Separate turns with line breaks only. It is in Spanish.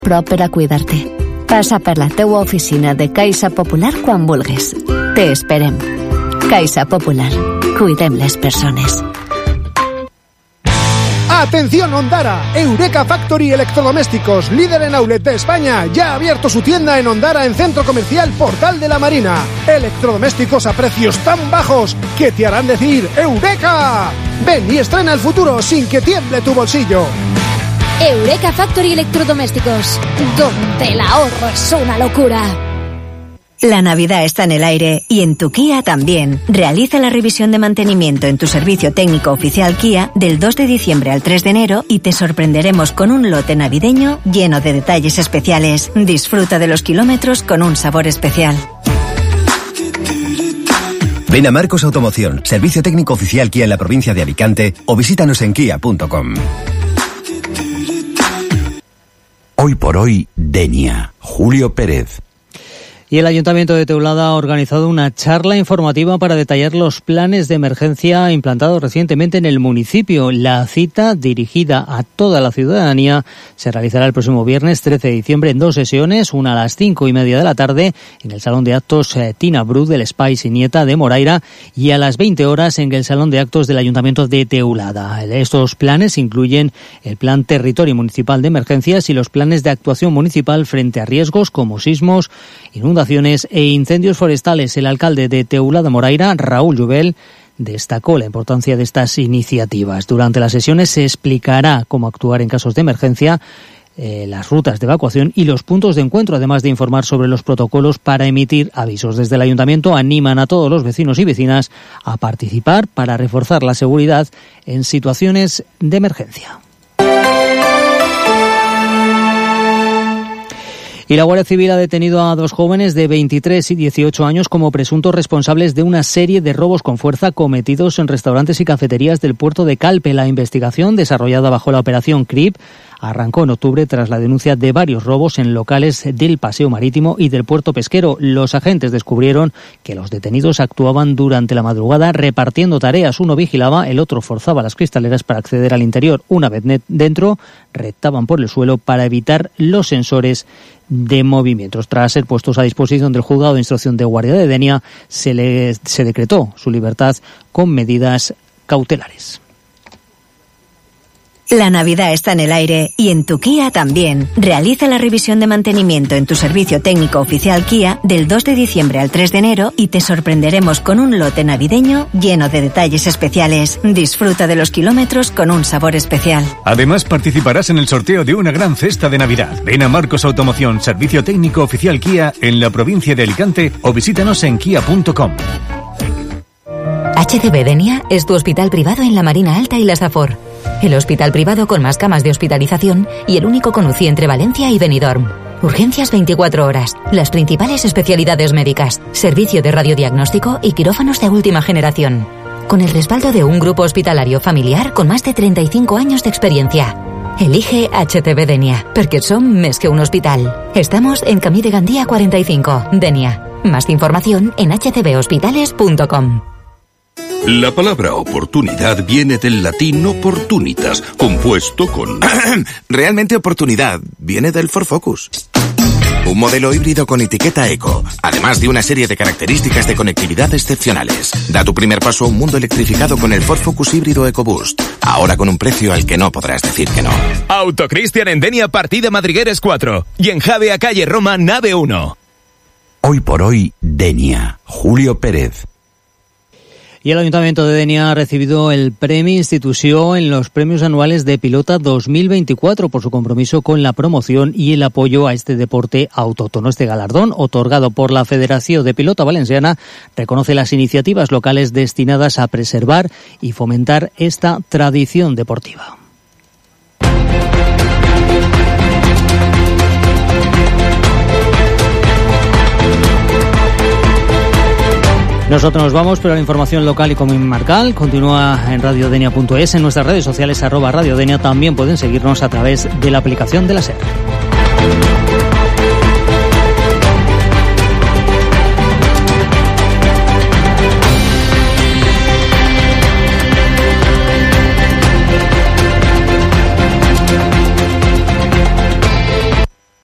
Prop per a cuidar-te. Passa per la teua oficina de Caixa Popular quan vulguis. Te esperem. Caixa Popular. Cuidem les persones.
¡Atención Ondara! Eureka Factory Electrodomésticos, líder en outlet de España, ya ha abierto su tienda en Ondara en Centro Comercial Portal de la Marina. Electrodomésticos a precios tan bajos que te harán decir ¡Eureka! Ven y estrena el futuro sin que tiemble tu bolsillo.
Eureka Factory Electrodomésticos, donde el ahorro es una locura.
La Navidad está en el aire y en tu Kia también. Realiza la revisión de mantenimiento en tu servicio técnico oficial Kia del 2 de diciembre al 3 de enero y te sorprenderemos con un lote navideño lleno de detalles especiales. Disfruta de los kilómetros con un sabor especial.
Ven a Marcos Automoción, servicio técnico oficial Kia en la provincia de Alicante, o visítanos en kia.com.
Hoy por hoy, Denia. Julio Pérez.
Y el Ayuntamiento de Teulada ha organizado una charla informativa para detallar los planes de emergencia implantados recientemente en el municipio. La cita, dirigida a toda la ciudadanía, se realizará el próximo viernes 13 de diciembre en 2 sesiones, una a las 5:30 de la tarde en el Salón de Actos Tina Bru del Espai Sinieta de Moraira y a las 20 horas en el Salón de Actos del Ayuntamiento de Teulada. Estos planes incluyen el Plan Territorio Municipal de Emergencias y los planes de actuación municipal frente a riesgos como sismos, inundaciones e incendios forestales. El alcalde de Teulada Moraira, Raúl Llubel, destacó la importancia de estas iniciativas. Durante las sesiones se explicará cómo actuar en casos de emergencia, las rutas de evacuación y los puntos de encuentro, además de informar sobre los protocolos para emitir avisos. Desde el Ayuntamiento animan a todos los vecinos y vecinas a participar para reforzar la seguridad en situaciones de emergencia. Y la Guardia Civil ha detenido a 2 jóvenes de 23 y 18 años como presuntos responsables de una serie de robos con fuerza cometidos en restaurantes y cafeterías del puerto de Calpe. La investigación, desarrollada bajo la operación CRIP, arrancó en octubre tras la denuncia de varios robos en locales del Paseo Marítimo y del puerto pesquero. Los agentes descubrieron que los detenidos actuaban durante la madrugada repartiendo tareas. Uno vigilaba, el otro forzaba las cristaleras para acceder al interior. Una vez dentro, rectaban por el suelo para evitar los sensores de movimientos. Tras ser puestos a disposición del juzgado de instrucción de Guardia de Denia, se decretó su libertad con medidas cautelares.
La Navidad está en el aire y en tu Kia también. Realiza la revisión de mantenimiento en tu servicio técnico oficial Kia del 2 de diciembre al 3 de enero y te sorprenderemos con un lote navideño lleno de detalles especiales. Disfruta de los kilómetros con un sabor especial.
Además, participarás en el sorteo de una gran cesta de Navidad. Ven a Marcos Automoción, servicio técnico oficial Kia en la provincia de Alicante o visítanos en kia.com.
HCB Denia es tu hospital privado en la Marina Alta y la Safor. El hospital privado con más camas de hospitalización y el único con UCI entre Valencia y Benidorm. Urgencias 24 horas, las principales especialidades médicas, servicio de radiodiagnóstico y quirófanos de última generación. Con el respaldo de un grupo hospitalario familiar con más de 35 años de experiencia. Elige HCB Denia, porque son més que un hospital. Estamos en Camí de Gandía 45, Denia. Más información en hcbhospitales.com.
La palabra oportunidad viene del latín opportunitas, compuesto con...
Realmente oportunidad viene del Ford Focus. Un modelo híbrido con etiqueta eco, además de una serie de características de conectividad excepcionales. Da tu primer paso a un mundo electrificado con el Ford Focus híbrido EcoBoost. Ahora con un precio al que no podrás decir que no.
Autocristian en Denia, partida Madrigueres 4. Y en Javea, calle Roma, nave 1.
Hoy por hoy, Denia. Julio Pérez.
Y el Ayuntamiento de Denia ha recibido el Premio Institució en los premios anuales de Pilota 2024 por su compromiso con la promoción y el apoyo a este deporte autóctono. Este galardón, otorgado por la Federación de Pilota Valenciana, reconoce las iniciativas locales destinadas a preservar y fomentar esta tradición deportiva. Nosotros nos vamos, pero la información local y comarcal continúa en radiodenia.es, en nuestras redes sociales @radiodenia. También pueden seguirnos a través de la aplicación de la SER.